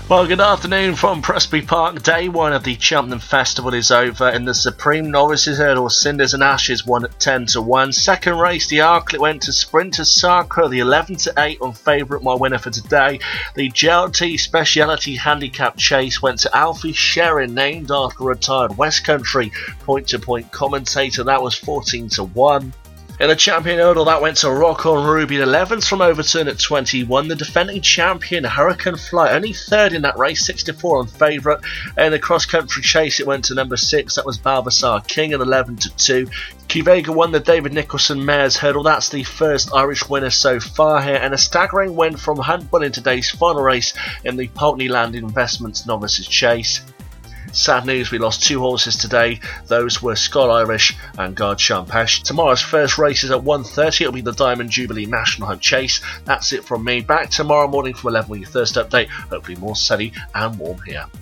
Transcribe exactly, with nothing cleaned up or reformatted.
Well, good afternoon from Presby Park. Day one of the Cheltenham Festival is over. In the Supreme Novices Hurdle, Cinders and Ashes won at ten to one. Second race, the Arklet went to Sprinter Sacre, the eleven to eight on favourite, my winner for today. The J L T Speciality Handicap Chase went to Alfie Sherrin, named after retired West Country point-to-point commentator. That was fourteen to one. In the Champion Hurdle, that went to Rock on Ruby. The elevens from Overturn at twenty-one. The defending champion, Hurricane Flight, only third in that race, sixty-four on favourite. In the cross-country chase, it went to number six. That was Balbasar King at eleven to two. Qvega won the David Nicholson Mares Hurdle. That's the first Irish winner so far here. And a staggering win from Huntbull in today's final race in the Pulteney Land Investments Novices Chase. Sad news, we lost two horses today. Those were Scott Irish and Guard Champesh. Tomorrow's first race is at one thirty. It'll be the Diamond Jubilee National Hunt Chase. That's it from me. Back tomorrow morning from eleven with your Thursday update. Hopefully more sunny and warm here.